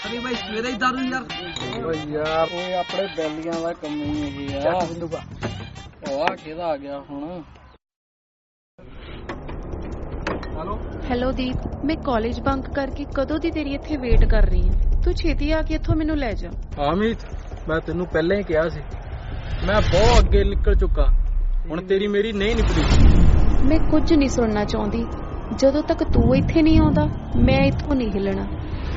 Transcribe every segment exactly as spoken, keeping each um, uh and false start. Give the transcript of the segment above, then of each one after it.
अरे भाई सवेरे ही दारू यार ਓਏ ਯਾਰ ਓਏ ਆਪਣੇ ਬੈਲੀਆਂ ਦਾ ਕੰਮ ਹੀ ਇਹ ਆ बिंदुगा ਭਵਾ ਕਿਹਦਾ ਆ ਗਿਆ ਹੁਣ ਹੈਲੋ ਹੈਲੋ ਦੀਪ, ਮੈਂ ਕਾਲਜ ਬੰਕ ਕਰਕੇ ਕਦੋਂ ਦੀ ਤੇਰੀ ਇੱਥੇ ਵੇਟ ਕਰ ਰਹੀ ਹਾਂ। ਤੂੰ ਛੇਤੀ ਆ ਕੇ ਇੱਥੋਂ ਮੈਨੂੰ ਲੈ ਜਾ। ਹਾਂ ਮੀਤ, ਮੈਂ ਤੈਨੂੰ ਪਹਿਲਾਂ ਹੀ ਕਿਹਾ ਸੀ ਮੈਂ ਬਹੁਤ ਅੱਗੇ ਨਿਕਲ ਚੁੱਕਾ, ਹੁਣ ਤੇਰੀ ਮੇਰੀ ਨਹੀਂ ਨਿਕਲੀ। ਮੈਂ ਕੁਝ ਨਹੀਂ ਸੁਣਨਾ ਚਾਹੁੰਦੀ। ਜਦੋਂ ਤੱਕ ਤੂੰ ਇੱਥੇ ਨਹੀਂ ਆਉਂਦਾ ਮੈਂ ਇੱਥੋਂ ਨਹੀਂ ਹਿੱਲਣਾ।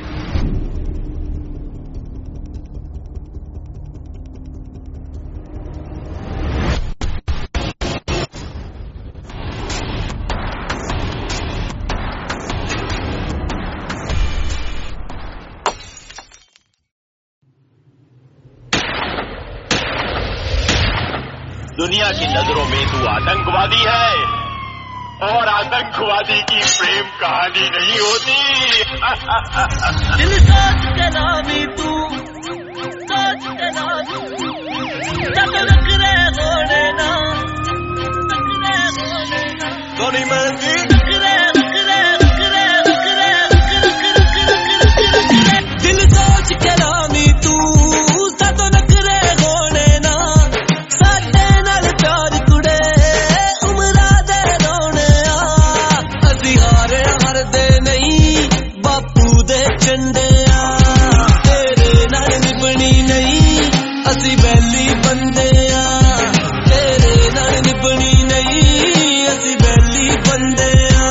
दुनिया की नजरों में तू आतंकवादी है और आतंकवादी की प्रेम कहानी नहीं होती। दिल सोच के नामी तू सोच के नामी जब रख रहे होने ना रख रहे होने ना गोली मंगी रख रहे रख रहे रख रहे रख रहे रख रख रख रख रख रख दिल सोच के नामी तू सद रख रहे होने ना साडे नाल प्यार कुड़े उमरा दे रोने आ असी हारे हरदे नहीं बापू दे झंडे आ तेरे नाल निभनी नहीं असी बैली बंदे आ तेरे नाल निभनी नहीं असी बैली बंदे आ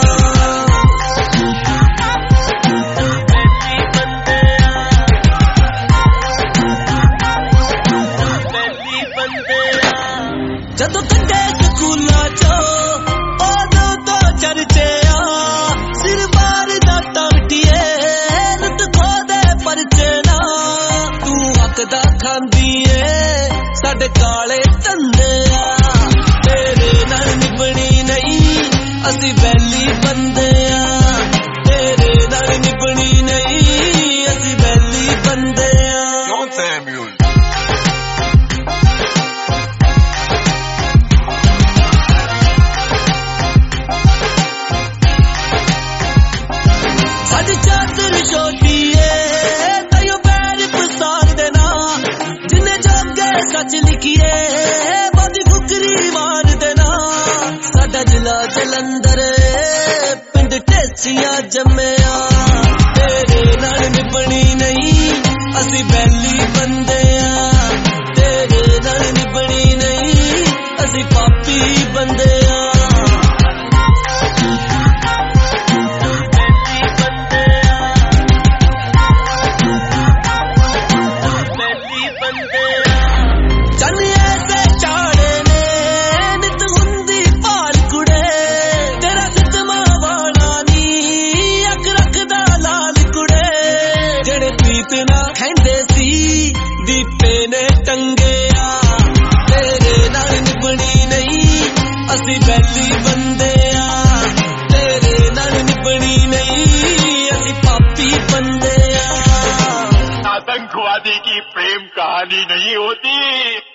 बैली बंदे आ बैली बंदे आ जदों कटे स्कूलां चो उदों तो चर्चे आ सिर मार दा टांटिए लुट खो दे परचे ना तू हक दा खांदी ए साडे काले धंधे आ तेरे नाल निभनी नहीं असी बैली बंदे आ तेरे नाल निभनी नहीं असी बैली बंदे आ John Samuel साडी चादर छोटी है तायो पैर पसार देना जिन्हें जागे सच लिखिए बादी फुकरी मार देना साडा जिला जलंधर पिंड टेसिया जम्मिया तेरे नाल निभनी नहीं असी बैली बंदे आ तेरे नाल निभनी नहीं असी पापी बंदे आ असी बैली बंदे आ तेरे नाल निभनी नहीं असी पापी बंदे आ आतंकवादी की प्रेम कहानी नहीं होती।